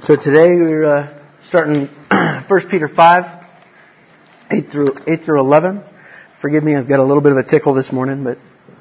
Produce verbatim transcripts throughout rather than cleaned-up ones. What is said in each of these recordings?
So today we're uh, starting First Peter five, eight through eight through eleven. Forgive me, I've got a little bit of a tickle this morning, but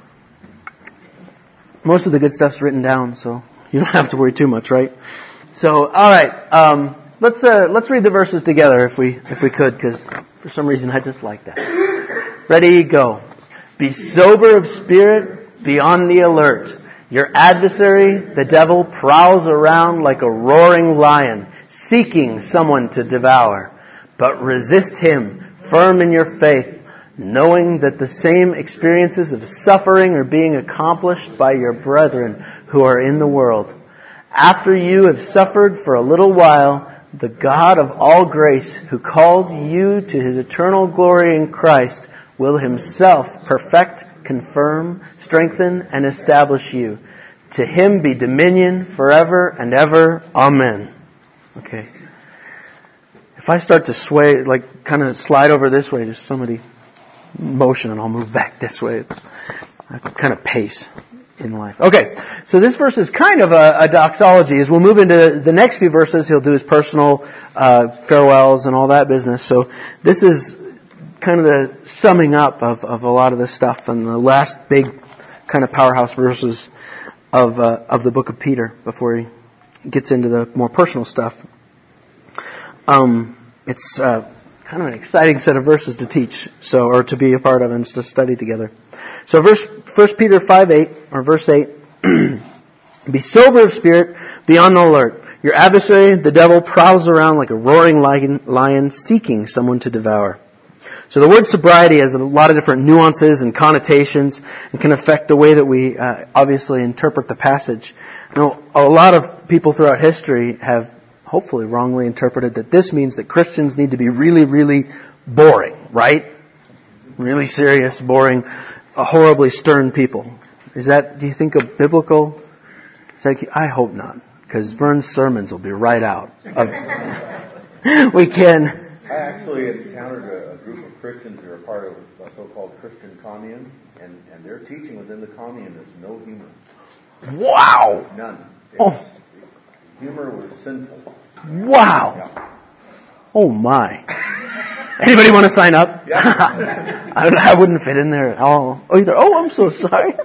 most of the good stuff's written down, so you don't have to worry too much, right? So, all right, um, let's uh, let's read the verses together if we if we could, because for some reason I just like that. Ready, go. Be sober of spirit, be on the alert. Your adversary, the devil, prowls around like a roaring lion, seeking someone to devour. But resist him, firm in your faith, knowing that the same experiences of suffering are being accomplished by your brethren who are in the world. After you have suffered for a little while, the God of all grace, who called you to His eternal glory in Christ, will Himself perfect, confirm, strengthen, and establish you. To Him be dominion forever and ever. Amen. Okay. If I start to sway, like kind of slide over this way, just somebody motion and I'll move back this way. It's I kind of pace in life. Okay. So this verse is kind of a, a doxology. As we'll move into the next few verses, he'll do his personal uh, farewells and all that business. So this is kind of the summing up of, of a lot of this stuff and the last big kind of powerhouse verses of uh, of the book of Peter before he gets into the more personal stuff. Um, it's uh, kind of an exciting set of verses to teach, so or to be a part of and to study together. So, verse First Peter five eight or verse eight: Be sober of spirit, be on the alert. Your adversary, the devil, prowls around like a roaring lion, lion seeking someone to devour. So the word sobriety has a lot of different nuances and connotations and can affect the way that we uh, obviously interpret the passage. Now, a lot of people throughout history have hopefully wrongly interpreted that this means that Christians need to be really, really boring, right? Really serious, boring, uh, horribly stern people. Is that, do you think, a biblical? Is that, I hope not, because Vern's sermons will be right out. Of, we can... I actually encountered a, a group of Christians who are part of a so-called Christian commune, and, and their teaching within the commune is no humor. Wow! None. Oh. Humor was sinful. Wow! Yeah. Oh my! Anybody want to sign up? Yeah. I, I wouldn't fit in there at all. Oh, either. Oh, I'm so sorry.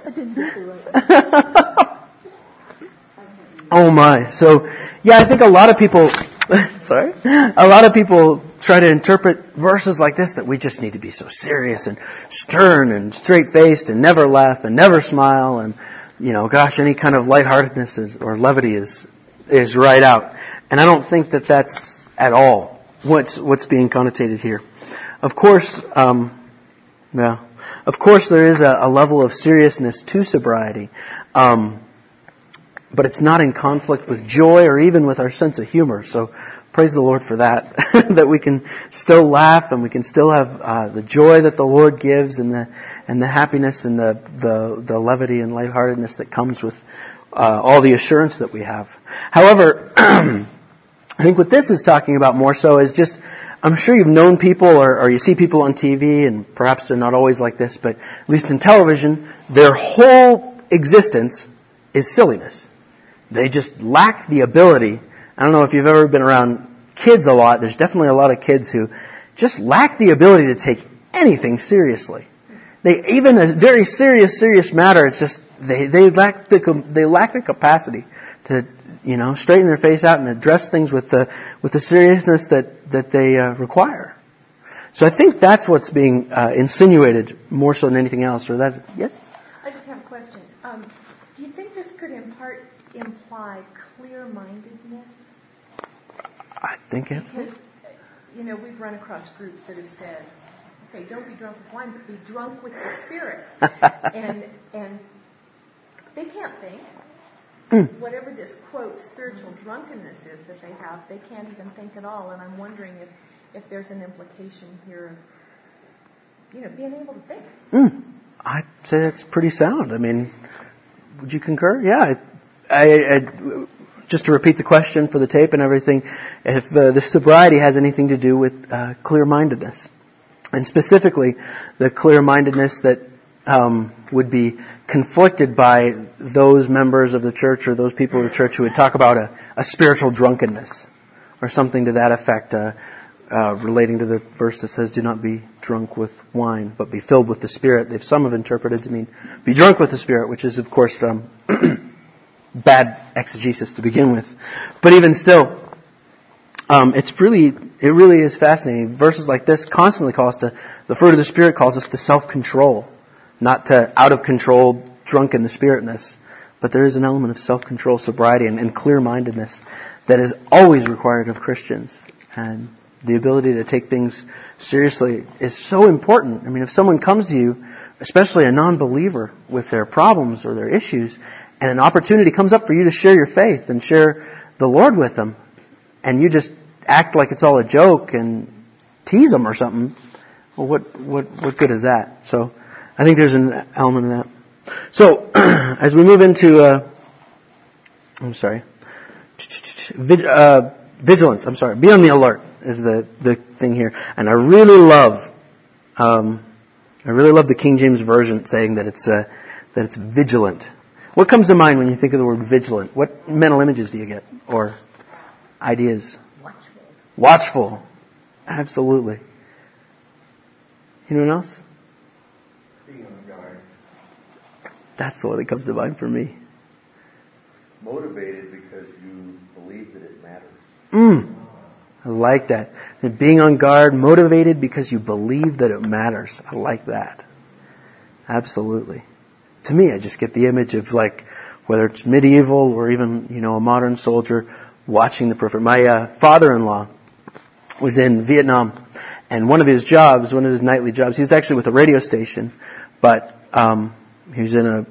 Oh my! So, yeah, I think a lot of people. Sorry, a lot of people try to interpret verses like this that we just need to be so serious and stern and straight-faced and never laugh and never smile and, you know, gosh, any kind of lightheartedness is, or levity is is right out. And I don't think that that's at all what's what's being connotated here. Of course, um, yeah, of course there is a, a level of seriousness to sobriety, um, but it's not in conflict with joy or even with our sense of humor. So praise the Lord for that, that we can still laugh and we can still have uh, the joy that the Lord gives and the and the happiness and the the, the levity and lightheartedness that comes with uh, all the assurance that we have. However, I think what this is talking about more so is just, I'm sure you've known people or, or you see people on T V, and perhaps they're not always like this, but at least in television, their whole existence is silliness. They just lack the ability. I don't know if you've ever been around kids a lot. There's definitely a lot of kids who just lack the ability to take anything seriously. They, even a very serious, serious matter, it's just, they, they lack the, they lack the capacity to, you know, straighten their face out and address things with the, with the seriousness that, that they uh, require. So I think that's what's being uh, insinuated more so than anything else. Or that, yes? I just have a question. Um, do you think this could in part imply clear-mindedness? I think it. Because, you know, we've run across groups that have said, okay, don't be drunk with wine, but be drunk with the Spirit. and and they can't think. Mm. Whatever this, quote, spiritual drunkenness is that they have, they can't even think at all. And I'm wondering if, if there's an implication here of, you know, being able to think. Mm. I'd say that's pretty sound. I mean, would you concur? Yeah. I, I, I, just to repeat the question for the tape and everything, if uh, the sobriety has anything to do with uh, clear-mindedness. And specifically, the clear-mindedness that um, would be conflicted by those members of the church or those people of the church who would talk about a, a spiritual drunkenness or something to that effect, uh, uh, relating to the verse that says, do not be drunk with wine, but be filled with the Spirit. If some have interpreted to mean, be drunk with the Spirit, which is, of course, um, bad exegesis to begin with. But even still, um, it's really, it really is fascinating. Verses like this constantly call us to, the fruit of the Spirit calls us to self-control, not to out of control, drunk in the spiritness. But there is an element of self-control, sobriety, and, and clear-mindedness that is always required of Christians. And the ability to take things seriously is so important. I mean, if someone comes to you, especially a non-believer, with their problems or their issues, and an opportunity comes up for you to share your faith and share the Lord with them, and you just act like it's all a joke and tease them or something, well, what what what good is that? So I think there's an element of that. So as we move into, uh, I'm sorry, Vig, uh, vigilance. I'm sorry, be on the alert is the the thing here, and I really love, um, I really love the King James Version saying that it's uh, that it's vigilant. What comes to mind when you think of the word vigilant? What mental images do you get or ideas? Watchful. Watchful. Absolutely. Anyone else? Being on guard. That's the one that comes to mind for me. Motivated because you believe that it matters. Mm. I like that. And being on guard, motivated because you believe that it matters. I like that. Absolutely. To me, I just get the image of, like, whether it's medieval or even, you know, a modern soldier watching the periphery. My uh, father-in-law was in Vietnam, and one of his jobs, one of his nightly jobs, he was actually with a radio station, but um, he was in a,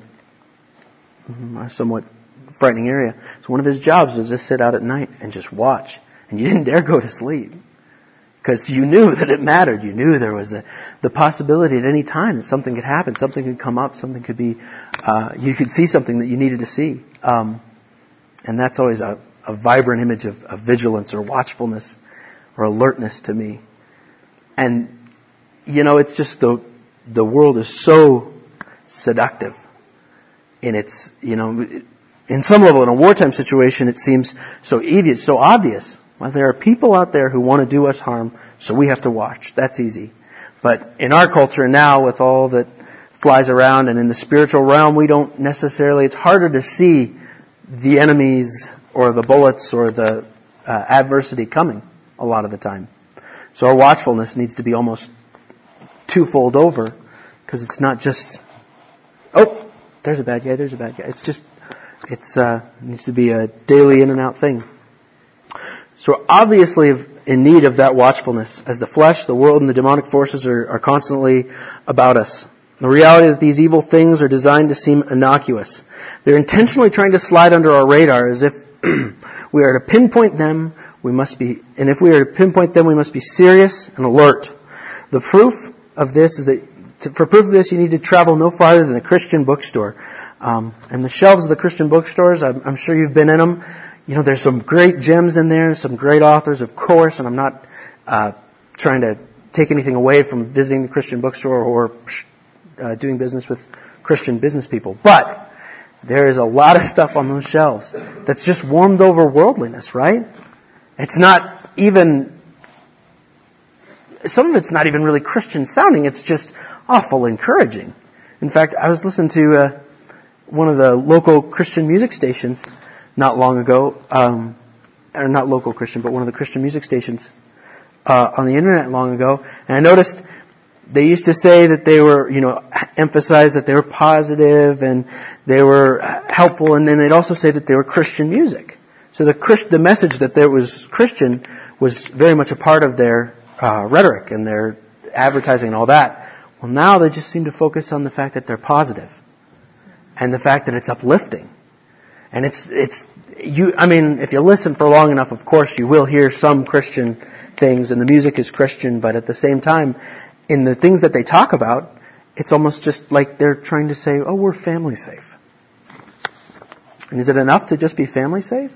a somewhat frightening area. So one of his jobs was to sit out at night and just watch, and you didn't dare go to sleep. Because you knew that it mattered. You knew there was a, the possibility at any time that something could happen, something could come up, something could be, uh, you could see something that you needed to see. Um, and that's always a, a vibrant image of, of vigilance or watchfulness or alertness to me. And, you know, it's just the, the world is so seductive in its, you know, in some level in a wartime situation it seems so easy, so obvious. Well, there are people out there who want to do us harm, so we have to watch. That's easy. But in our culture now, with all that flies around, and in the spiritual realm, we don't necessarily, it's harder to see the enemies or the bullets or the uh, adversity coming a lot of the time. So our watchfulness needs to be almost twofold over, because it's not just, oh, there's a bad guy, there's a bad guy. It's just, it's uh, it needs to be a daily in and out thing. So we're obviously in need of that watchfulness, as the flesh, the world, and the demonic forces are, are constantly about us. The reality that these evil things are designed to seem innocuous. They're intentionally trying to slide under our radar as if we are to pinpoint them, we must be, and if we are to pinpoint them, we must be serious and alert. The proof of this is that, to, for proof of this, you need to travel no farther than a Christian bookstore. Um, and the shelves of the Christian bookstores, I'm, I'm sure you've been in them. You know, there's some great gems in there, some great authors, of course, and I'm not uh, trying to take anything away from visiting the Christian bookstore or uh, doing business with Christian business people. But there is a lot of stuff on those shelves that's just warmed over worldliness, right? It's not even, some of it's not even really Christian sounding. It's just awful encouraging. In fact, I was listening to uh, one of the local Christian music stations not long ago, um, or not local Christian, but one of the Christian music stations uh, on the internet long ago, and I noticed they used to say that they were, you know, emphasize that they were positive and they were helpful, and then they'd also say that they were Christian music. So the Christ, the message that there was Christian was very much a part of their uh, rhetoric and their advertising and all that. Well, now they just seem to focus on the fact that they're positive and the fact that it's uplifting. And it's, it's, you, I mean, if you listen for long enough, of course, you will hear some Christian things, and the music is Christian, but at the same time, in the things that they talk about, it's almost just like they're trying to say, oh, we're family safe. And is it enough to just be family safe?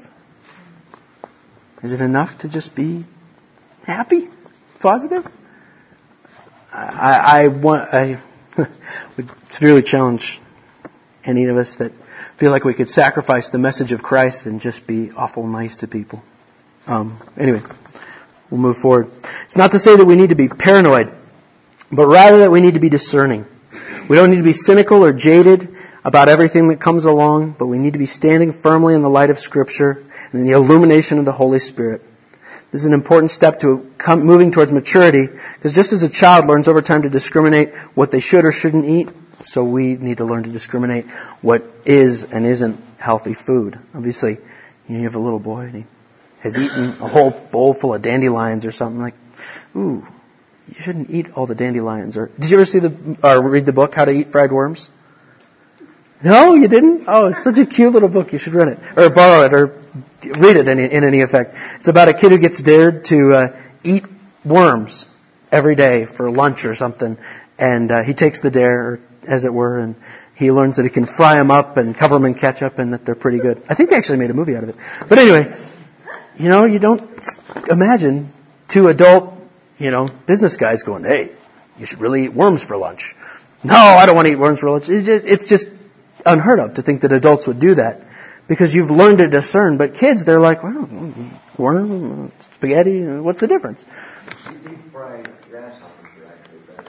Is it enough to just be happy, positive? I, I want, I would severely challenge any of us that feel like we could sacrifice the message of Christ and just be awful nice to people. Um, anyway, we'll move forward. It's not to say that we need to be paranoid, but rather that we need to be discerning. We don't need to be cynical or jaded about everything that comes along, but we need to be standing firmly in the light of Scripture and in the illumination of the Holy Spirit. This is an important step to come, moving towards maturity, because just as a child learns over time to discriminate what they should or shouldn't eat, so we need to learn to discriminate what is and isn't healthy food. Obviously, you know, you have a little boy and he has eaten a whole bowl full of dandelions or something, like, ooh, you shouldn't eat all the dandelions. Or did you ever see the or read the book How to Eat Fried Worms? No, you didn't? Oh, it's such a cute little book. You should read it or borrow it or read it in, in any effect. It's about a kid who gets dared to uh, eat worms every day for lunch or something, and uh, he takes the dare, as it were, and he learns that he can fry them up and cover them in ketchup and that they're pretty good. I think they actually made a movie out of it. But anyway, you know, you don't imagine two adult, you know, business guys going, hey, you should really eat worms for lunch. No, I don't want to eat worms for lunch. It's just, it's just unheard of to think that adults would do that because you've learned to discern. But kids, they're like, well, worm, spaghetti, what's the difference? Deep fried grasshoppers are actually better.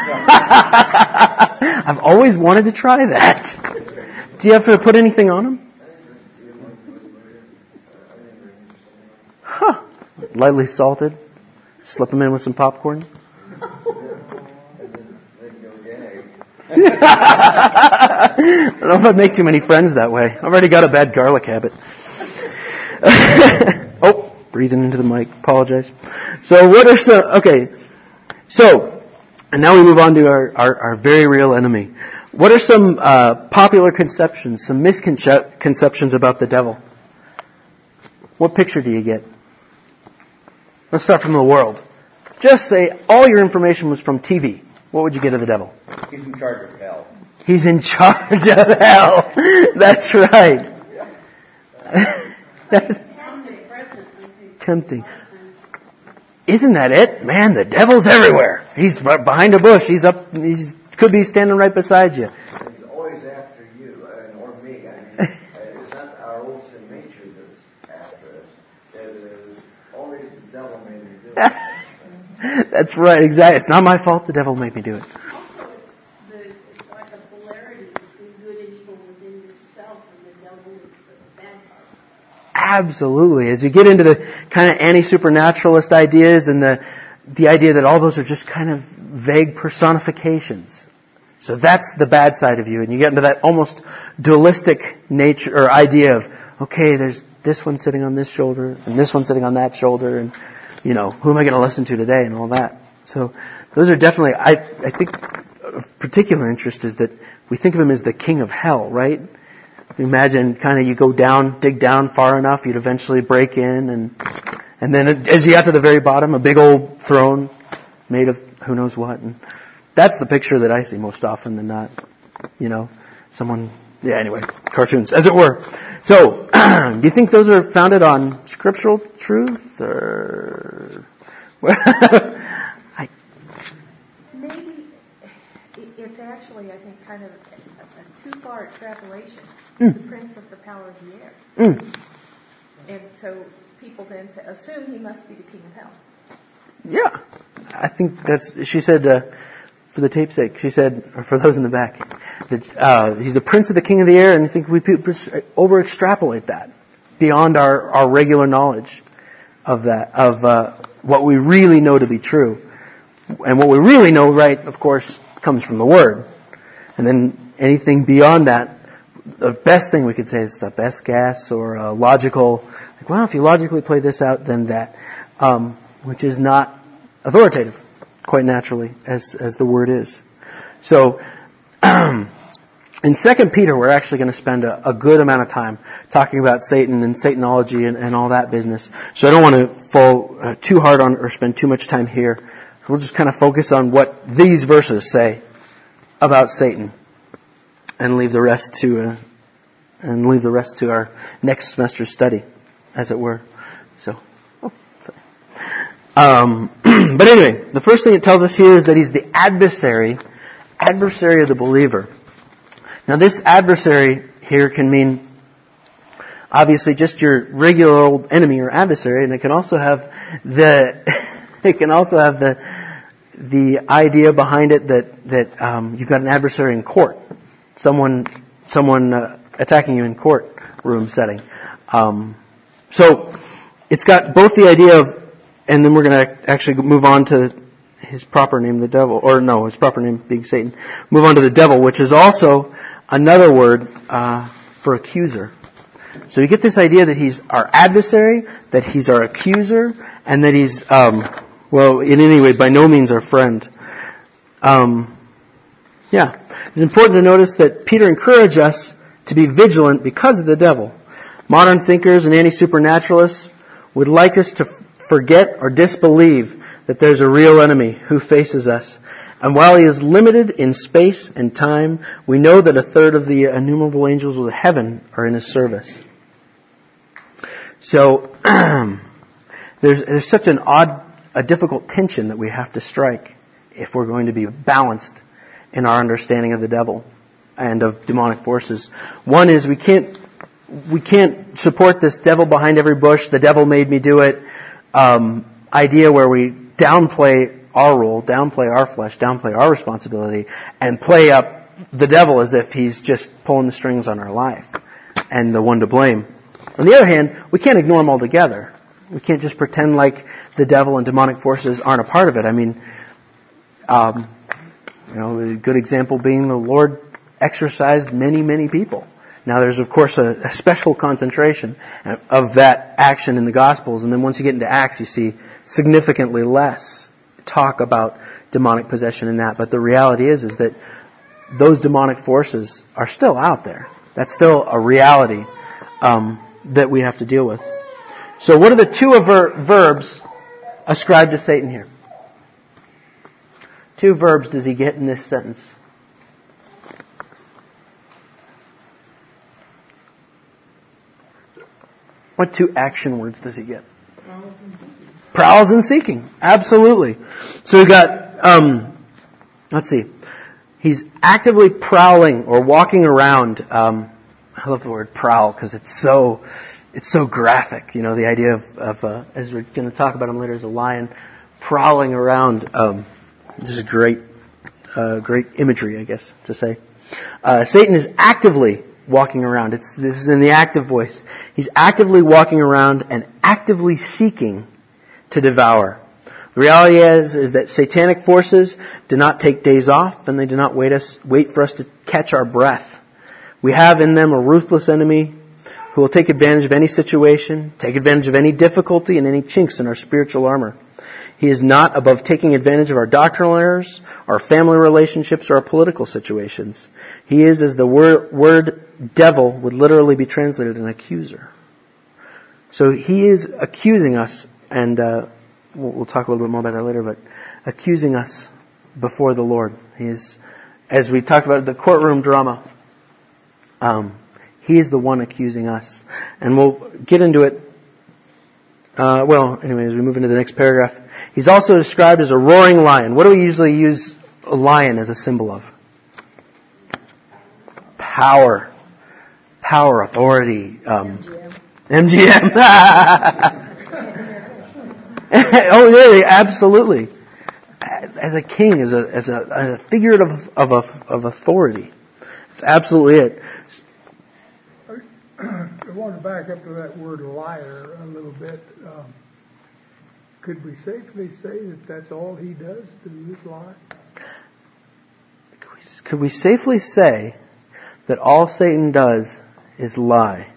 I've always wanted to try that. Do you have to put anything on them? Huh. Lightly salted. Slip them in with some popcorn. I don't know if I'd make too many friends that way. I've already got a bad garlic habit. Oh, breathing into the mic. Apologize. So what are some... Okay. So, and now we move on to our, our, our very real enemy. What are some uh, popular conceptions, some misconceptions about the devil? What picture do you get? Let's start from the world. Just say all your information was from T V. What would you get of the devil? He's in charge of hell. He's in charge of hell. That's right. That's tempting. Isn't that it? Man, the devil's everywhere. He's behind a bush. He's up. He could be standing right beside you. He's always after you, uh, or me. I mean, uh, it's not our old sin nature that's after us. It is always the devil made me do it. That's right, exactly. It's not my fault. The devil made me do it. The, it's like a polarity between good and evil within yourself, and the devil is the bad part. Absolutely. As you get into the kind of anti-supernaturalist ideas and the the idea that all those are just kind of vague personifications. So that's the bad side of you, and you get into that almost dualistic nature or idea of, okay, there's this one sitting on this shoulder and this one sitting on that shoulder, and you know, who am I going to listen to today and all that. So those are definitely, I, I think, of particular interest is that we think of him as the king of hell, right? Imagine kind of you go down, dig down far enough, you'd eventually break in, and and then as you got to the very bottom, a big old throne made of who knows what. And that's the picture that I see most often than not. You know, someone, yeah, anyway, cartoons, as it were. So, do you think those are founded on scriptural truth, or I... Maybe it's actually, I think, kind of a, a too far extrapolation. Mm. The prince of the power of the air, Mm. and so people then say, assume he must be the king of hell. Yeah, I think that's. She said, uh, for the tape's sake, she said, or for those in the back, that uh, he's the prince of the king of the air, and I think we over extrapolate that beyond our, our regular knowledge of that, of uh, what we really know to be true, and what we really know, right, of course, comes from the Word, and then anything beyond that, the best thing we could say is the best guess or a logical. Like, well, if you logically play this out, then that. Um, which is not authoritative, quite naturally, as as the word is. So, in Second Peter, we're actually going to spend a, a good amount of time talking about Satan and Satanology and, and all that business. So I don't want to fall uh, too hard on or spend too much time here. So we'll just kind of focus on what these verses say about Satan, and leave the rest to uh, and leave the rest to our next semester's study, as it were. So. Um, but anyway, the first thing it tells us here is that he's the adversary, adversary of the believer. Now this adversary here can mean obviously just your regular old enemy or adversary, and it can also have the it can also have the the idea behind it that that um, you've got an adversary in court, someone someone uh, attacking you in courtroom setting. Um, so it's got both the idea of, and then we're going to actually move on to his proper name, the devil, or no, his proper name being Satan. Move on to the devil, which is also another word uh, for accuser. So you get this idea that he's our adversary, that he's our accuser, and that he's, um, well, in any way, by no means our friend. Um, yeah. It's important to notice that Peter encouraged us to be vigilant because of the devil. Modern thinkers and anti-supernaturalists would like us to forget or disbelieve that there's a real enemy who faces us. And while he is limited in space and time, we know that a third of the innumerable angels of heaven are in his service. So, there's, there's such an odd, a difficult tension that we have to strike if we're going to be balanced in our understanding of the devil and of demonic forces. One is we can't, we can't support this devil behind every bush, the devil made me do it, um, idea where we downplay our role, downplay our flesh, downplay our responsibility, and play up the devil as if he's just pulling the strings on our life and the one to blame. On the other hand, we can't ignore him altogether. We can't just pretend like the devil and demonic forces aren't a part of it. I mean, um, you know, a good example being the Lord exorcised many, many people. Now, there's, of course, a, a special concentration of that action in the Gospels, and then once you get into Acts, you see significantly less talk about demonic possession in that. But the reality is, is that those demonic forces are still out there. That's still a reality um, that we have to deal with. So what are the two aver- verbs ascribed to Satan here? Two verbs does he get in this sentence? What two action words does he get? Prowls and seeking. Prowls and seeking. Absolutely. So we've got, um, let's see. He's actively prowling or walking around. Um, I love the word prowl because it's so, it's so graphic. You know, the idea of, of uh, as we're going to talk about him later, as a lion prowling around. Um, this is great, uh, great imagery, I guess, to say. Uh, Satan is actively walking around. It's, this is in the active voice. He's actively walking around and actively seeking to devour. The reality is, is that satanic forces do not take days off, and they do not wait us, wait for us to catch our breath. We have in them a ruthless enemy who will take advantage of any situation, take advantage of any difficulty and any chinks in our spiritual armor. He is not above taking advantage of our doctrinal errors, our family relationships, or our political situations. He is, as the word, word devil would literally be translated, an accuser. So he is accusing us, and uh, we'll, we'll talk a little bit more about that later, but accusing us before the Lord. He is, as we talked about the courtroom drama, um, he is the one accusing us. And we'll get into it, uh, well, anyway, as we move into the next paragraph. He's also described as a roaring lion. What do we usually use a lion as a symbol of? Power. Power, authority. Um, M G M. M G M. Oh, really? Absolutely. As a king, as a as a, as a figure of of of, of authority. It's absolutely it. I want to back up to that word liar a little bit. Um, could we safely say that that's all he does, do is lie? Could we safely say that all Satan does is lie?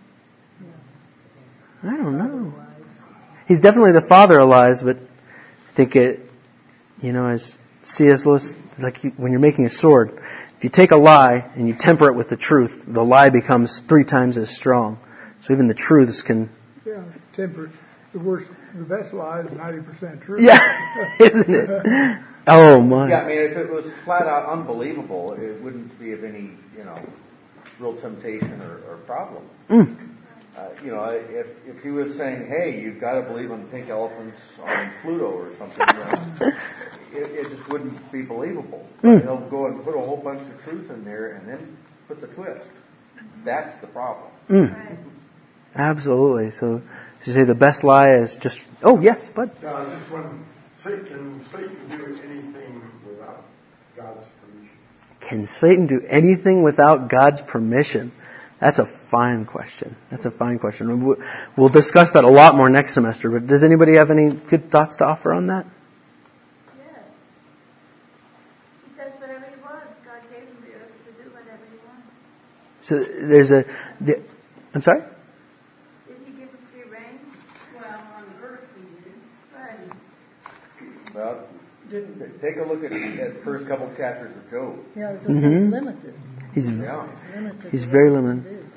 I don't know. He's definitely the father of lies, but I think it, you know, as C S Lewis, like you, when you're making a sword, if you take a lie and you temper it with the truth, the lie becomes three times as strong. So even the truths can... Yeah, temper. The worst, the best lie is ninety percent true. Yeah, isn't it? Oh, my. Yeah, I mean, if it was flat out unbelievable, it wouldn't be of any, you know, real temptation or, or problem. Mm. Uh, you know, if if he was saying, hey, you've got to believe on pink elephants on Pluto or something, you know, it, it just wouldn't be believable. Mm. He'll go and put a whole bunch of truth in there, and then put the twist. That's the problem. Mm. Right. Absolutely. So, you say the best lie is just, oh, yes, bud. No, I was just wondering, Satan, Satan do anything without God's permission? Can Satan do anything without God's permission? That's a fine question. That's a fine question. We'll discuss that a lot more next semester, but does anybody have any good thoughts to offer on that? Yes. He does whatever he wants. God gave him the earth to do whatever he wants. So there's a, the, I'm sorry? Didn't he give him free reign? Well, on the earth he did. Right. Well, take a look at the first couple chapters of Job. Yeah, because Mm-hmm. he's limited. He's, Yeah. limited he's to very what limited. it is.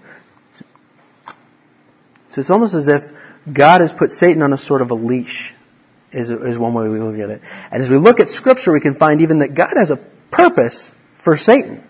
So it's almost as if God has put Satan on a sort of a leash, is, is one way we look at it. And as we look at Scripture, we can find even that God has a purpose for Satan.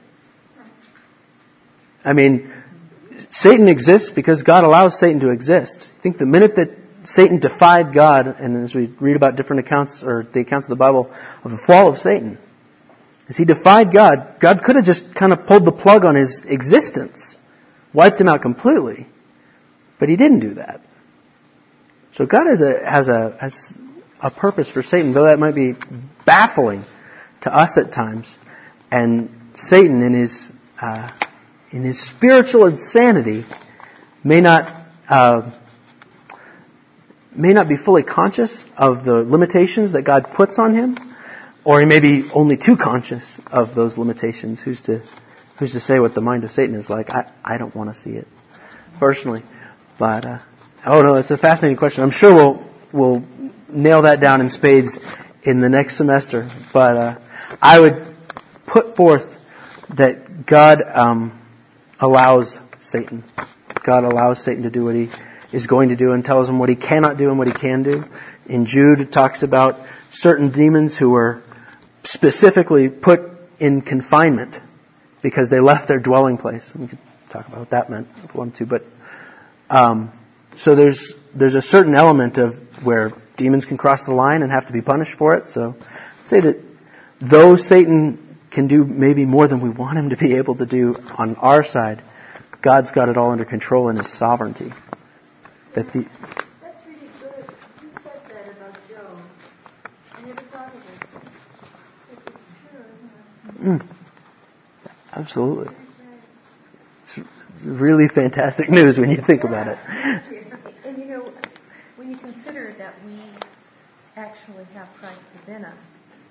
I mean, Satan exists because God allows Satan to exist. I think the minute that Satan defied God, and as we read about different accounts, or the accounts of the Bible, of the fall of Satan, as he defied God, God could have just kind of pulled the plug on his existence, wiped him out completely. But he didn't do that. So God has a has a has a purpose for Satan, though that might be baffling to us at times. And Satan, in his uh, in his spiritual insanity, may not uh, may not be fully conscious of the limitations that God puts on him, or he may be only too conscious of those limitations. Who's to who's to say what the mind of Satan is like? I I don't want to see it personally. But, uh, oh no, it's a fascinating question. I'm sure we'll, we'll nail that down in spades in the next semester. But, uh, I would put forth that God, um, allows Satan. God allows Satan to do what he is going to do and tells him what he cannot do and what he can do. In Jude, it talks about certain demons who were specifically put in confinement because they left their dwelling place. We could talk about what that meant if we wanted to, but Um, so there's there's a certain element of where demons can cross the line and have to be punished for it. So I'd say that though Satan can do maybe more than we want him to be able to do on our side, God's got it all under control in his sovereignty. That the That's really good. You said that about Job. I never thought of it. If it's true, isn't it? mm, absolutely. It's really fantastic news when you think about it. And you know, when you consider that we actually have Christ within us,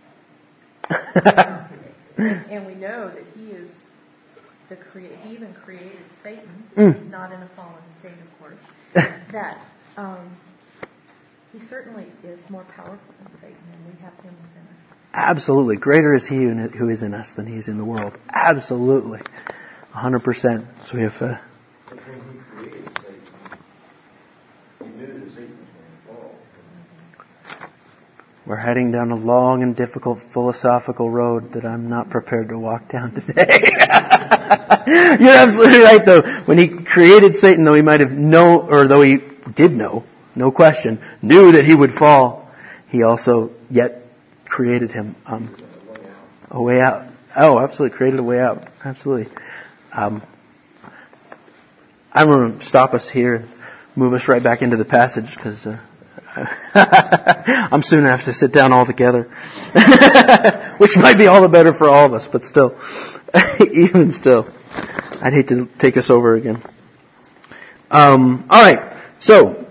and, and we know that He is the crea- He even created Satan, Mm. not in a fallen state, of course. That um, He certainly is more powerful than Satan, and we have Him within us. Absolutely. Greater is He who is in us than He is in the world. Absolutely. one hundred percent. So we have... Uh, But when he created Satan, he knew that Satan was going to fall. We're heading down a long and difficult philosophical road that I'm not prepared to walk down today. You're absolutely right, though. When he created Satan, though he might have known, or though he did know, no question, knew that he would fall, he also yet created him um, a way out. Oh, absolutely, created a way out. Absolutely. Um, I'm going to stop us here and move us right back into the passage because uh, I'm soon going to have to sit down all together, which might be all the better for all of us, but still, even still, I'd hate to take us over again. Um, all right, so,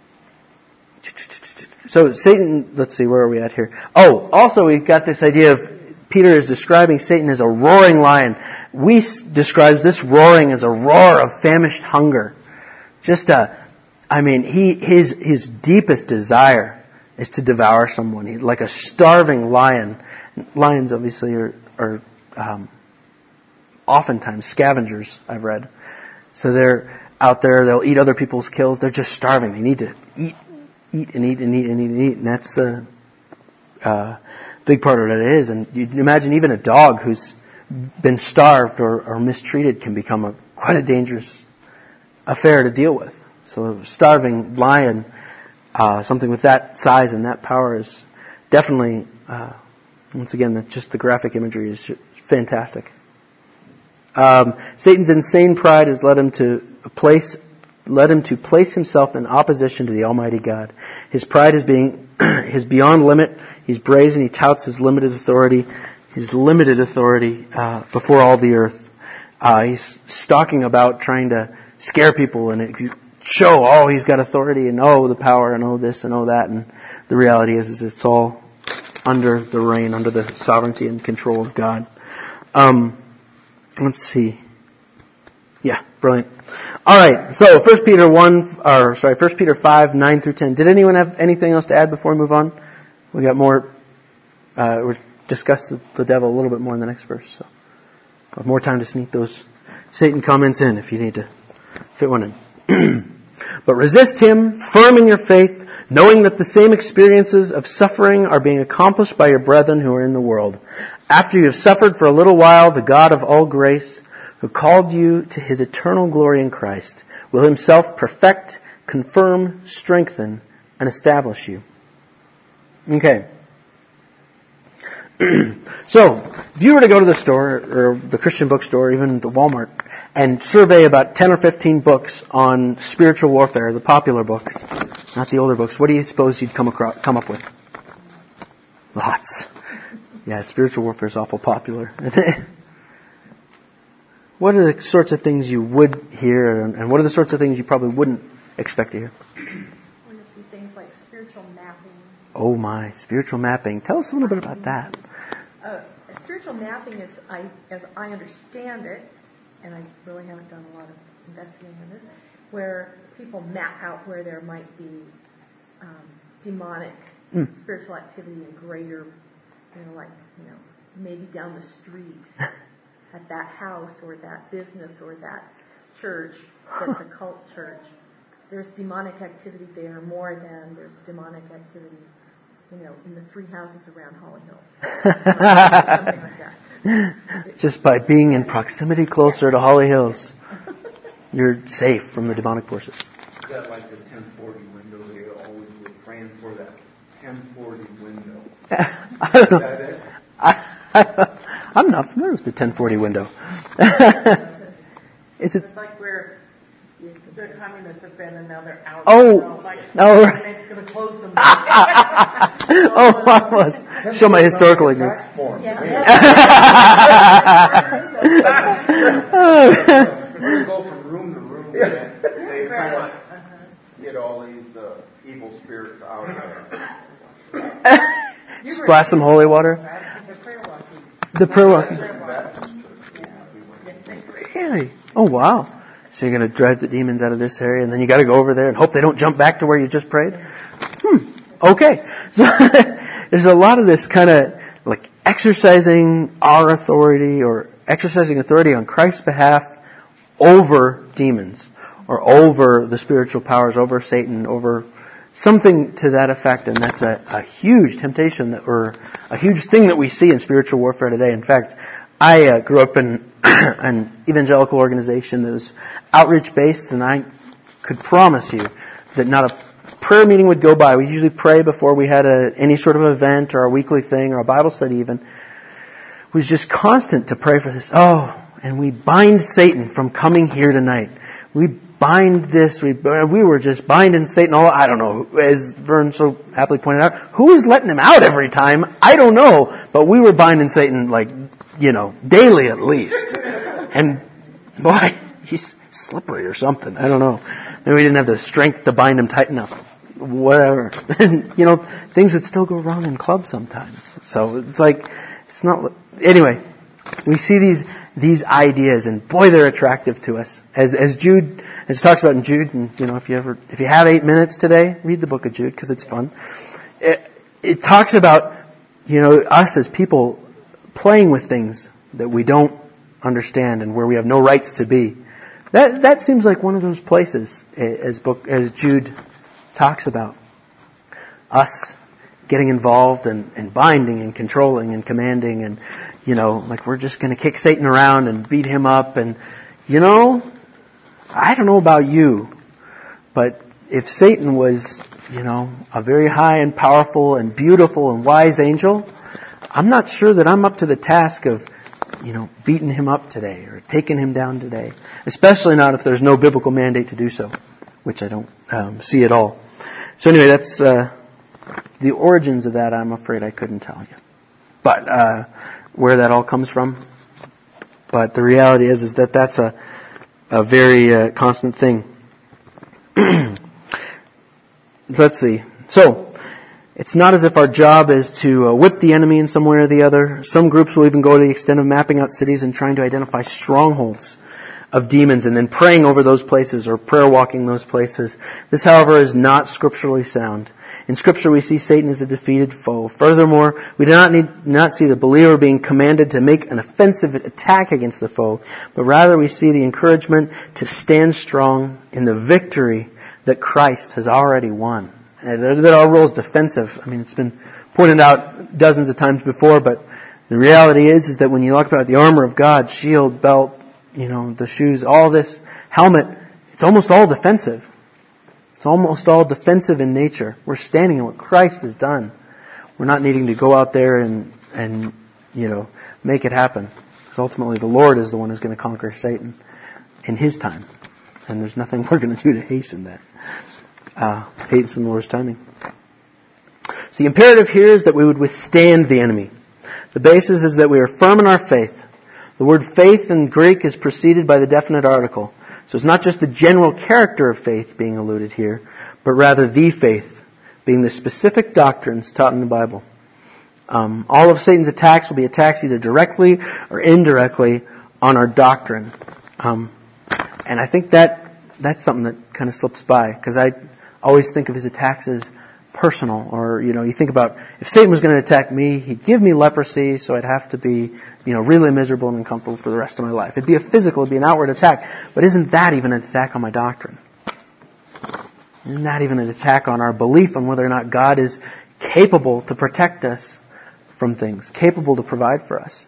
so Satan, let's see, where are we at here? Oh, also we've got this idea of Peter is describing Satan as a roaring lion. We describes this roaring as a roar of famished hunger. Just a, I mean, he his his deepest desire is to devour someone. He's like a starving lion. Lions obviously are are um, oftentimes scavengers. I've read, so they're out there. They'll eat other people's kills. They're just starving. They need to eat, eat and eat and eat and eat and eat, and that's a uh, big part of it is. And you imagine even a dog who's been starved or, or mistreated can become a quite a dangerous affair to deal with. So a starving lion, uh, something with that size and that power is definitely, uh, once again, just the graphic imagery is fantastic. Um, Satan's insane pride has led him to place, led him to place himself in opposition to the Almighty God. His pride is being, is beyond limit. He's brazen. He touts his limited authority, his limited authority uh, before all the earth. Uh, he's stalking about trying to scare people and show, oh, he's got authority and oh, the power and oh, this and oh, that. And the reality is, is it's all under the reign, under the sovereignty and control of God. Um, let's see. Yeah, brilliant. All right, so First Peter one, or sorry, First Peter five, nine through ten. Did anyone have anything else to add before we move on? We got more. Uh, we'll discuss the, the devil a little bit more in the next verse. So, we'll have more time to sneak those Satan comments in if you need to fit one in. But resist him, firm in your faith, knowing that the same experiences of suffering are being accomplished by your brethren who are in the world. After you have suffered for a little while, the God of all grace, who called you to his eternal glory in Christ, will himself perfect, confirm, strengthen, and establish you. Okay. So, if you were to go to the store, or the Christian bookstore, even the Walmart, and survey about ten or fifteen books on spiritual warfare, the popular books, not the older books, what do you suppose you'd come across, come up with? Lots. Yeah, spiritual warfare is awful popular. What are the sorts of things you would hear, and what are the sorts of things you probably wouldn't expect to hear? I want to see things like spiritual mapping. Oh my, spiritual mapping. Tell us a little bit about that. Uh, spiritual mapping is, I, as I understand it, and I really haven't done a lot of investigating on this, where people map out where there might be um, demonic mm. spiritual activity in greater, you know, like, you know, maybe down the street at that house or that business or that church that's a cult church. There's demonic activity there more than there's demonic activity, you know, in the three houses around Holly Hills. Something like that. Just by being in proximity closer to Holly Hills, you're safe from the demonic forces. Is that like the ten forty window? They always were praying for that ten forty window. I don't know. Is that it? I, I, I'm not familiar with the ten forty window. Is it? It's like where the communists have been and now they're out. Oh, so like, oh, right. It's going to close them. Oh, marvelous. Show my historical ignorance. Where you go from room to room, they kind of get all these uh, evil spirits out of there. Splash some holy water. The prayer walking. The prayer walking. Really? Oh, wow. So you're going to drive the demons out of this area, and then you got to go over there and hope they don't jump back to where you just prayed? Hmm. Okay. So there's a lot of this kind of like exercising our authority or exercising authority on Christ's behalf over demons or over the spiritual powers, over Satan, over something to that effect. And that's a, a huge temptation that, or a huge thing that we see in spiritual warfare today. In fact, I uh, grew up in an evangelical organization that was outreach-based, and I could promise you that not a prayer meeting would go by. We usually pray before we had a, any sort of event or a weekly thing or a Bible study even. It was just constant to pray for this. Oh, and we bind Satan from coming here tonight. We bind this. We we were just binding Satan all, I don't know, as Vern so happily pointed out. Who is letting him out every time? I don't know. But we were binding Satan like, you know, daily at least. And boy, he's slippery or something. I don't know. Maybe we didn't have the strength to bind him tight enough. Whatever. You know, things would still go wrong in clubs sometimes. So it's like, it's not, anyway, we see these, these ideas and boy, they're attractive to us. As, as Jude, as it talks about in Jude, and you know, if you ever, if you have eight minutes today, read the book of Jude because it's fun. It, it talks about, you know, us as people playing with things that we don't understand and where we have no rights to be. That that seems like one of those places as book as Jude talks about. Us getting involved and, and binding and controlling and commanding and, you know, like we're just going to kick Satan around and beat him up. And, you know, I don't know about you, but if Satan was, you know, a very high and powerful and beautiful and wise angel, I'm not sure that I'm up to the task of you know, beaten him up today or taken him down today. Especially not if there's no biblical mandate to do so, which I don't um, see at all. So anyway, that's uh, the origins of that. I'm afraid I couldn't tell you, but uh, where that all comes from. But the reality is, is that that's a a very uh, constant thing. Let's see. So, it's not as if our job is to uh, whip the enemy in some way or the other. Some groups will even go to the extent of mapping out cities and trying to identify strongholds of demons and then praying over those places or prayer walking those places. This, however, is not scripturally sound. In Scripture, we see Satan as a defeated foe. Furthermore, we do not need not see the believer being commanded to make an offensive attack against the foe, but rather we see the encouragement to stand strong in the victory that Christ has already won. And that our role is defensive. I mean, it's been pointed out dozens of times before, but the reality is, is that when you talk about the armor of God, shield, belt, you know, the shoes, all this, helmet, it's almost all defensive. It's almost all defensive in nature. We're standing in what Christ has done. We're not needing to go out there and, and you know, make it happen. Because ultimately the Lord is the one who's going to conquer Satan in His time. And there's nothing we're going to do to hasten that. Uh, hasten the Lord's timing. So the imperative here is that we would withstand the enemy. The basis is that we are firm in our faith. The word faith in Greek is preceded by the definite article. So it's not just the general character of faith being alluded here, but rather the faith, being the specific doctrines taught in the Bible. Um, all of Satan's attacks will be attacks either directly or indirectly on our doctrine. Um, and I think that that's something that kind of slips by, because I always think of his attacks as personal. Or, you know, you think about, if Satan was going to attack me, he'd give me leprosy, so I'd have to be, you know, really miserable and uncomfortable for the rest of my life. It'd be a physical, it'd be an outward attack. But isn't that even an attack on my doctrine? Isn't that even an attack on our belief on whether or not God is capable to protect us from things, capable to provide for us?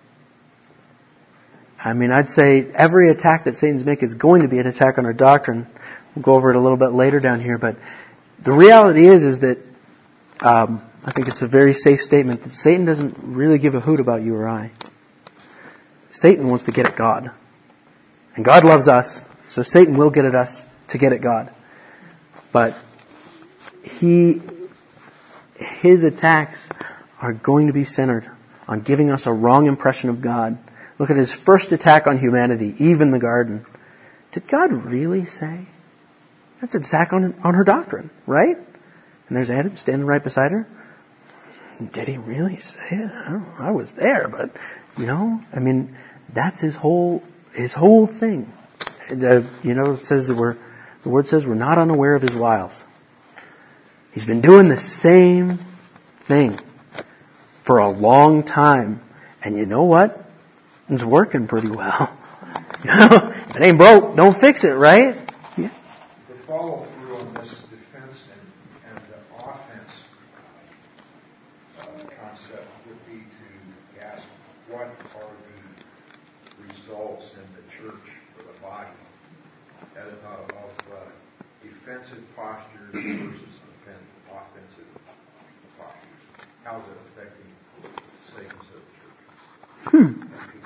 I mean, I'd say every attack that Satan's making is going to be an attack on our doctrine. We'll go over it a little bit later down here, but the reality is, is that um, I think it's a very safe statement that Satan doesn't really give a hoot about you or I. Satan wants to get at God. And God loves us, so Satan will get at us to get at God. But he, his attacks are going to be centered on giving us a wrong impression of God. Look at his first attack on humanity, Eve in the garden. Did God really say? That's an attack on, on her doctrine, right? And there's Adam standing right beside her. Did he really say it? I, don't know, I was there, but, you know, I mean, that's his whole, his whole thing. The, you know, it says that we're, the word says we're not unaware of his wiles. He's been doing the same thing for a long time. And you know what? It's working pretty well. You know, if it ain't broke, don't fix it, right? Yeah. The follow through on this defense and, and the offense uh, concept would be to ask what are the results in the church for the body as of, of uh, defensive postures versus offensive postures. How's it affecting Satan's church? Hmm.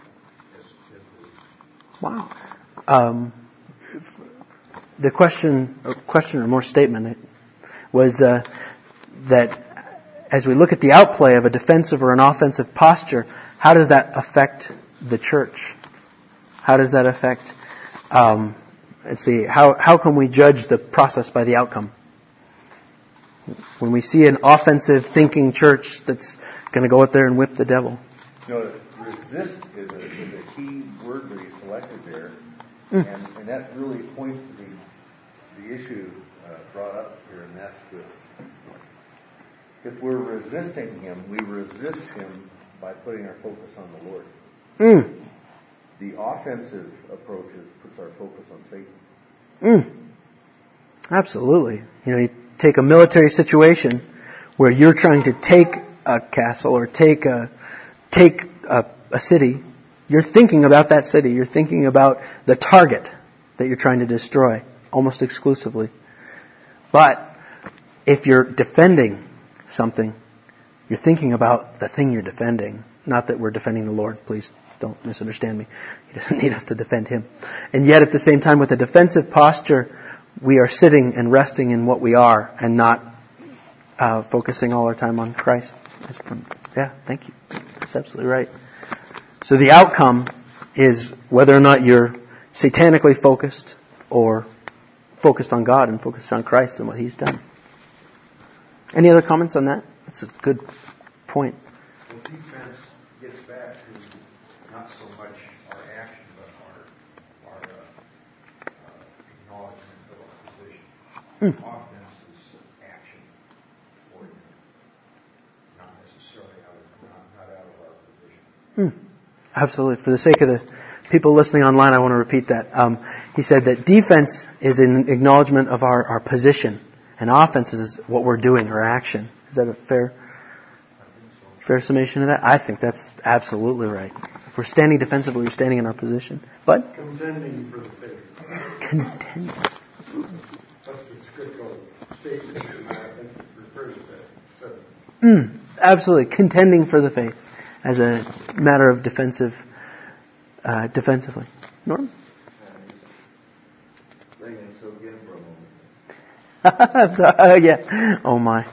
Wow. Um, the question, or question or more statement, was uh, that as we look at the outplay of a defensive or an offensive posture, how does that affect the church? How does that affect? Um, let's see. How how can we judge the process by the outcome? When we see an offensive thinking church that's going to go out there and whip the devil. You know, resist is a, is a key word that he selected there, mm. and, and that really points to the, the issue uh, brought up here, and that's the, if we're resisting him, we resist him by putting our focus on the Lord. Mm. The offensive approach is, puts our focus on Satan. Mm. Absolutely. You know, you take a military situation where you're trying to take a castle or take a take a, a city. You're thinking about that city. You're thinking about the target that you're trying to destroy almost exclusively. But if you're defending something, you're thinking about the thing you're defending. Not that we're defending the Lord, please Don't misunderstand me. He doesn't need us to defend him. And yet at the same time, with a defensive posture, we are sitting and resting in what we are and not uh, focusing all our time on Christ. Yeah, thank you. That's absolutely right. So the outcome is whether or not you're satanically focused or focused on God and focused on Christ and what He's done. Any other comments on that? That's a good point. Well, defense gets back to not so much our action, but our, our uh, uh, acknowledgement of our position. Hmm. Offense is action for you, not necessarily out of, not, not out of our position. Hmm. Absolutely. For the sake of the people listening online, I want to repeat that. Um, he said that defense is an acknowledgement of our, our position, and offense is what we're doing, our action. Is that a fair, fair summation of that? I think that's absolutely right. If we're standing defensively, we're standing in our position. But contending for the faith. Contending. That's a scriptural statement, and I think it refers to that. Mm, absolutely. Contending for the faith as a matter of defensive, uh, defensively. Norm? Thinking so again for a moment. so, uh, yeah. Oh my.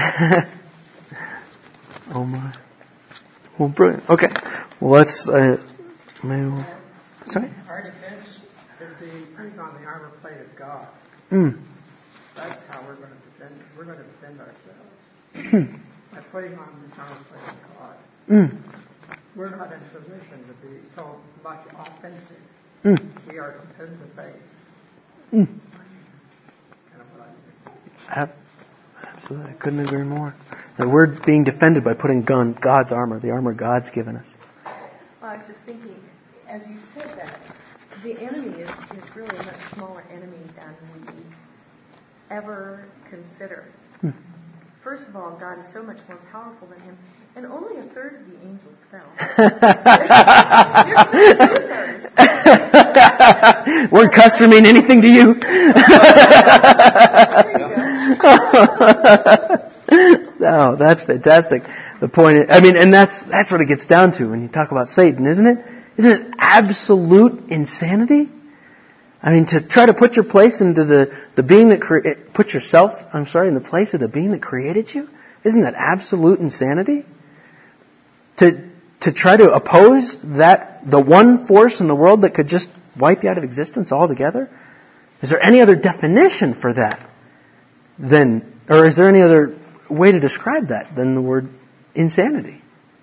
oh my. Well, brilliant. Okay. Well, let's. Uh, maybe we'll, sorry. Our defense is the putting on the armor plate of God. Mm. That's how we're going to defend. We're going to defend ourselves by putting on this armor plate of God. Mm. We're not in a position to be so much offensive. Mm. We are defensive faith. Mm. Kind of what I think. Ab- Absolutely. I couldn't agree more. That we're being defended by putting gun, God's armor, the armor God's given us. Well, I was just thinking, as you said that, the enemy is, is really a much smaller enemy than we ever consider. Hmm. First of all, God is so much more powerful than him, and only a third of the angels fell. There's two-thirds. Word custom mean anything to you? No, that's fantastic. The point is, I mean, and that's that's what it gets down to when you talk about Satan, isn't it? Isn't it absolute insanity? I mean, to try to put your place into the, the being that cre- put yourself, I'm sorry, in the place of the being that created you? Isn't that absolute insanity? To to try to oppose that, the one force in the world that could just wipe you out of existence altogether? Is there any other definition for that than, or is there any other way to describe that than the word insanity?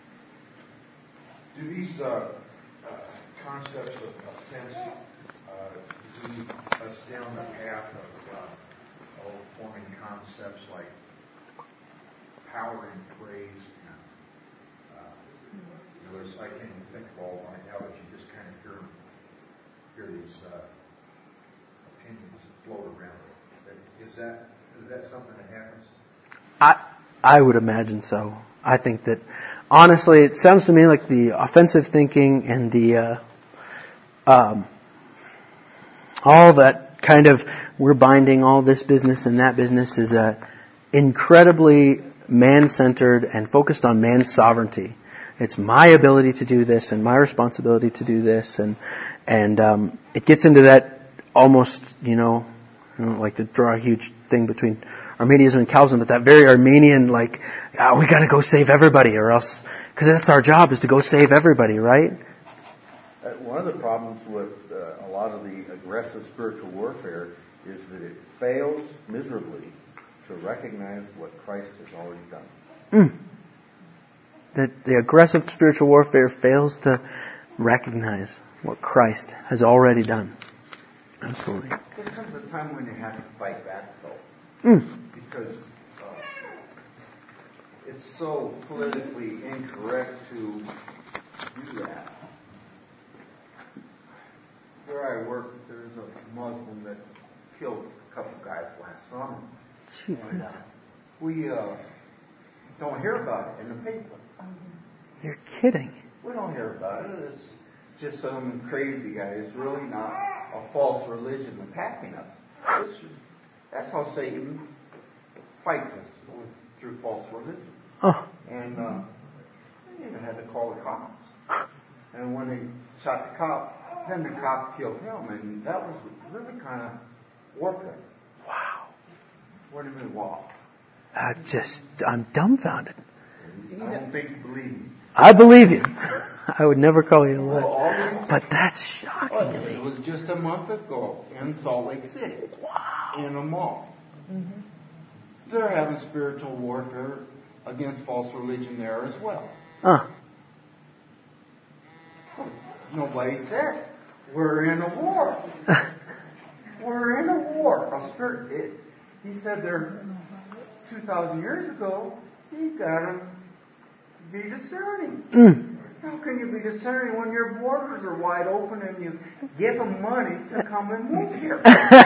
Do these uh, uh, concepts of offense uh, lead us down the path of uh, oh, forming concepts like power and praise? And, uh, you know, I can't even think of all right now, but you just kind of hear, hear these uh, opinions float around. Is that is that something that happens? I I would imagine so. I think that, honestly, it sounds to me like the offensive thinking and the uh, um, all that kind of we're binding all this business and that business is uh, incredibly man-centered and focused on man's sovereignty. It's my ability to do this and my responsibility to do this, and and um, it gets into that almost, you know, I don't like to draw a huge thing between Arminianism and Calvinism, but that very Arminian, like, oh, we got to go save everybody, or else, because that's our job, is to go save everybody, right? Uh, one of the problems with uh, a lot of the aggressive spiritual warfare is that it fails miserably to recognize what Christ has already done. Mm. That the aggressive spiritual warfare fails to recognize what Christ has already done. Absolutely. There comes a time when you have to fight back, though. Mm. Because uh, it's so politically incorrect to do that. Where I work, there's a Muslim that killed a couple guys last summer. And, uh, we uh, don't hear about it in the paper. You're kidding. We don't hear about it. It's just some crazy guy. It's really not a false religion attacking us. It's, that's how Satan fights us, through false religion. Oh. And uh, we even had to call the cops. And when they shot the cop, then the cop killed him, and that was really kind of warfare. Wow. What do you mean, wow? I just, I'm dumbfounded. I don't think you believe me. I believe you. I would never call you a Well, all liar. these- But that's shocking Well, to me. it was just a month ago in Salt Lake City, Wow. in a mall. Mm-hmm. They're having spiritual warfare against false religion there as well. Huh. Nobody said we're in a war. We're in a war. A spirit. It, he said there two thousand years ago. You gotta be discerning. Mm. How can you be discerning when your borders are wide open and you give them money to come and move here?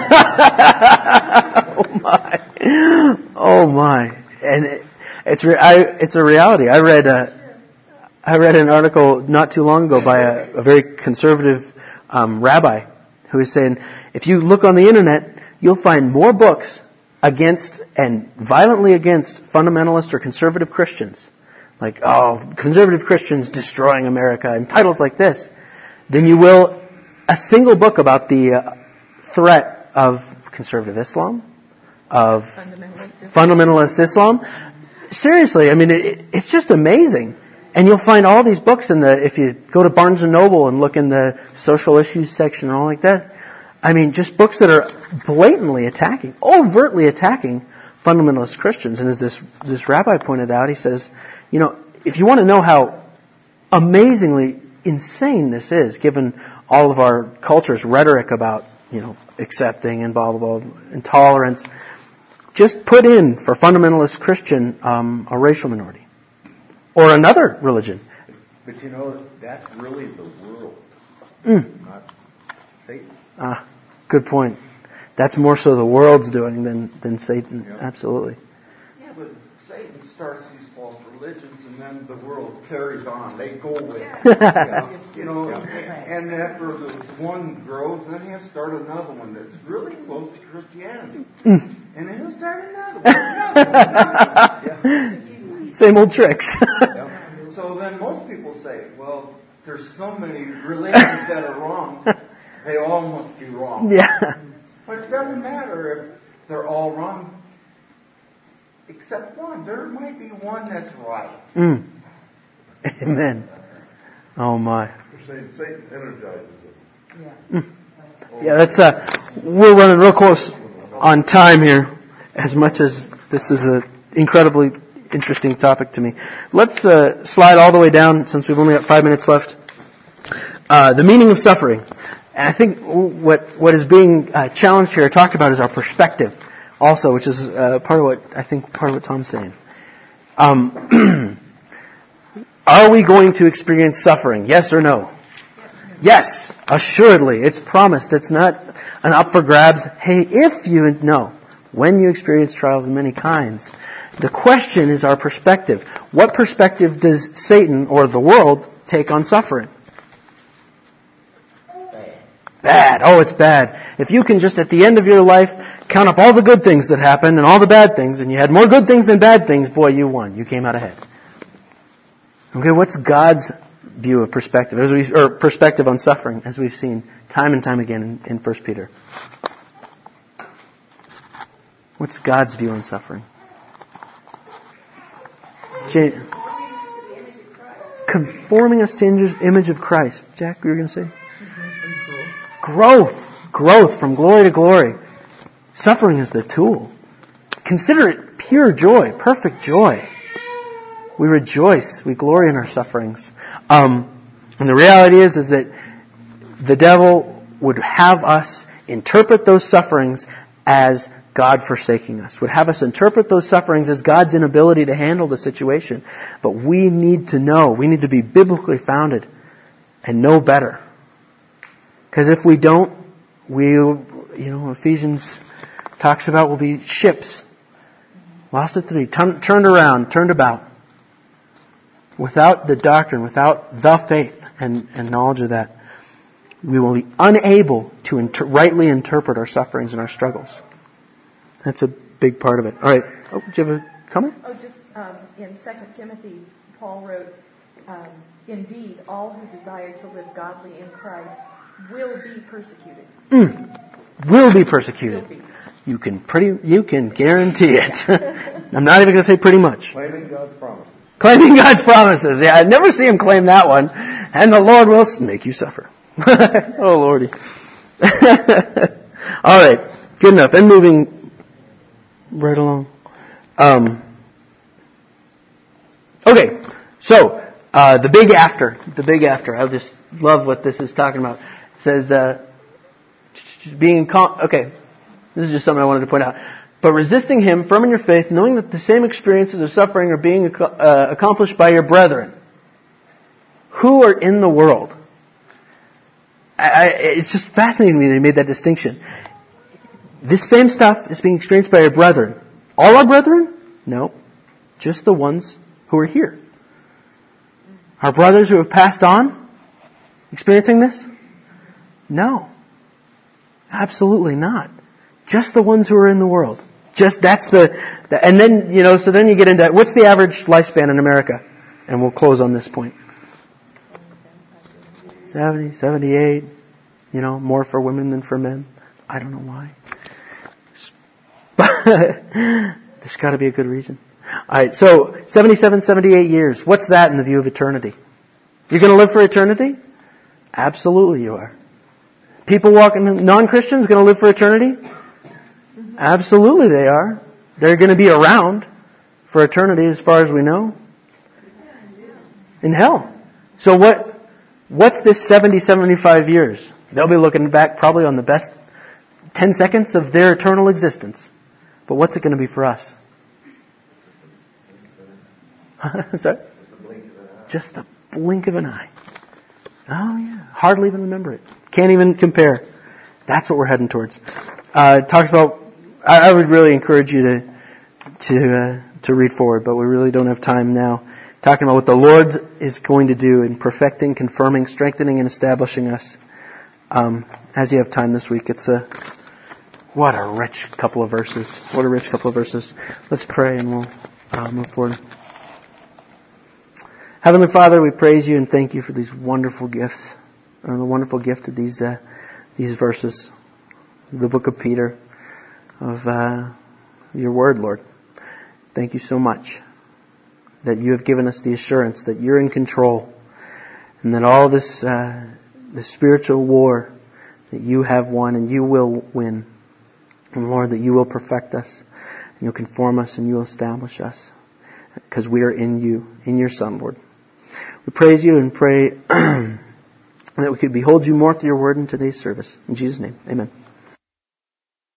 Oh my! Oh my! And it, it's re- I, it's a reality. I read uh, I read an article not too long ago by a, a very conservative um, rabbi who was saying, if you look on the internet, you'll find more books against and violently against fundamentalist or conservative Christians, like, oh, conservative Christians destroying America, and titles like this, than you will a single book about the uh, threat of conservative Islam, of fundamentalist, fundamentalist Islam. Seriously, I mean, it, it's just amazing. And you'll find all these books in the, if you go to Barnes and Noble and look in the social issues section and all like that, I mean, just books that are blatantly attacking, overtly attacking fundamentalist Christians. And as this, this rabbi pointed out, he says, you know, if you want to know how amazingly insane this is, given all of our culture's rhetoric about, you know, accepting and blah, blah, blah, intolerance, just put in for fundamentalist Christian um, a racial minority. Or another religion. But you know, that's really the world, Mm. not Satan. Ah, good point. That's more so the world's doing than, than Satan. Yeah. Absolutely. Yeah, but Satan starts these false religions, and then the world carries on. They go with it. Yeah. You know, and after the one grows, then he'll start another one that's really close to Christianity. Mm. And then he'll start another one. Another one, another one. Yeah. Same old tricks. Yeah. So then most people say, well, there's so many religions that are wrong, they all must be wrong. Yeah. But it doesn't matter if they're all wrong, except one. There might be one that's right. Mm. Amen. Oh my. You're saying Satan energizes it. Yeah. Mm. Yeah, that's uh we're running real close on time here, as much as this is an incredibly interesting topic to me. Let's uh, slide all the way down, since we've only got five minutes left. Uh, the meaning of suffering. And I think what what is being uh, challenged here, talked about, is our perspective also, which is uh, part of what, I think, part of what Tom's saying. Um, are we going to experience suffering? Yes or no? Yes, assuredly. It's promised. It's not an up for grabs. Hey, if you, no. When you experience trials of many kinds. The question is our perspective. What perspective does Satan or the world take on suffering? Bad. Bad. Oh, it's bad. If you can just at the end of your life count up all the good things that happened and all the bad things, and you had more good things than bad things, boy, you won. You came out ahead. Okay, what's God's view of perspective, as we, or perspective on suffering, as we've seen time and time again in, in First Peter? What's God's view on suffering? Conforming us to the image of Christ. Jack, you were going to say? Growth. Growth from glory to glory. Suffering is the tool. Consider it pure joy, perfect joy. We rejoice. We glory in our sufferings. Um, and the reality is, is that the devil would have us interpret those sufferings as God forsaking us, would have us interpret those sufferings as God's inability to handle the situation. But we need to know, we need to be biblically founded and know better. Because if we don't, we, you know, Ephesians talks about we'll be ships, lost at sea, turn, turned around, turned about. Without the doctrine, without the faith and, and knowledge of that, we will be unable to inter- rightly interpret our sufferings and our struggles. That's a big part of it. All right. Oh, do you have a comment? Oh, just um, in Second Timothy, Paul wrote um, indeed, all who desire to live godly in Christ will be persecuted. Mm. Will be persecuted. Will be. You can pretty, you can guarantee it. I'm not even going to say pretty much. Claiming God's promises. Claiming God's promises. Yeah, I never see him claim that one. And the Lord will make you suffer. Oh, Lordy. All right. Good enough. And moving right along. Um, okay. So, uh, the big after. The big after. I just love what this is talking about. It says, uh, being, con- okay. This is just something I wanted to point out. But resisting him, firm in your faith, knowing that the same experiences of suffering are being uh, accomplished by your brethren who are in the world. I, I, it's just fascinating to me that he made that distinction. This same stuff is being experienced by your brethren. All our brethren? No. Just the ones who are here. Our brothers who have passed on experiencing this? No. Absolutely not. Just the ones who are in the world. Just that's the, the, and then, you know, so then you get into, what's the average lifespan in America? And we'll close on this point. seventy, seventy-eight, you know, more for women than for men. I don't know why. There's got to be a good reason. Alright, so seventy-seven, seventy-eight years. What's that in the view of eternity? You're going to live for eternity? Absolutely you are. People walking, non-Christians going to live for eternity? Absolutely they are. They're going to be around for eternity as far as we know. In hell. So what, what's this seventy, seventy-five years? They'll be looking back probably on the best ten seconds of their eternal existence. But what's it going to be for us? Sorry? Just the blink of an eye. Oh yeah. Hardly even remember it. Can't even compare. That's what we're heading towards. Uh, it talks about, I, I would really encourage you to, to, uh, to read forward, but we really don't have time now. Talking about what the Lord is going to do in perfecting, confirming, strengthening, and establishing us. Um, as you have time this week, it's a, what a rich couple of verses. What a rich couple of verses. Let's pray and we'll uh, move forward. Heavenly Father, we praise you and thank you for these wonderful gifts, and the wonderful gift of these uh, these verses, the book of Peter, of uh, your word, Lord. Thank you so much that you have given us the assurance that you're in control, and that all this uh, the spiritual war that you have won and you will win, and Lord, that you will perfect us, and you'll conform us, and you will establish us, because we are in you, in your Son, Lord. We praise you and pray that we could behold you more through your word in today's service. In Jesus' name, amen.